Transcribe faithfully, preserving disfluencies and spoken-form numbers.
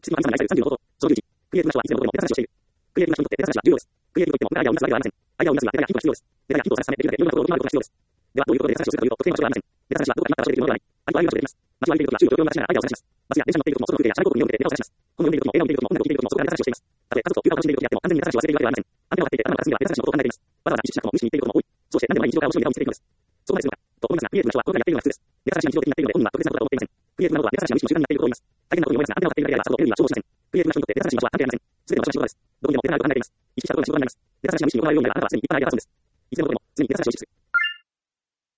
質問はさんじゅうのこと、上流時、クリエイティブな人はいつでもどこでもデータ探しをしている。クリエイティブな人にとってデータ探しは重要です。クリエイティブといっても、アイデアを生み出すだけではありません。アイデアを生み出すにはデータやヒントが必要です。データやヒントを探すため、できるだけいろんなことを行うことが必要です。では、どういうことでデータ探しをするかというと、特定の場所ではありません。データ探しはどこか今から教えているものではない。ありとあらゆる場所でできます。街を歩いているときは、周囲の状況を見ながらアイデアを探します。バスや電車に乗っているときも、外の風景や車内光景を見てデータを探します。本を読んでいるときも、映画を見ているときも、音楽を聴いているときも、そこからデータ探しをしています。たとえ家族と休暇を楽しんでいるときであっても、完全にデータ探しを忘れているわけではありません。アンテナを張っていて、頭の片隅ではデータ探しのことを考えています。わざわざ意識しなくても無意識に言っていることも多い。そうして何でもない日常から面白いネタを見つけていくのです。そこまでするのか、と思いますが、クリエイティブな人はこれからやっているのが普通です。データ探しが日常的になっているので、本人は特別なことだと思っていません。クリエイティブなのはデータ探しが無意識の習慣になっていることを言います。大変なことに思いますが、アンテナを張っているだけでは、そこを得るには超をしません。クリエイティブな人にとってデータ探しの場所はアンテナではありません。すべての場所が仕事です。どこにでもデータがあると考えています。意識したことが仕事になります。データ探しが無意識に行われるようになら、あなたは常にいっぱいアイデアが出すのです。いつでもどこでも、常にデータ探しを意識する。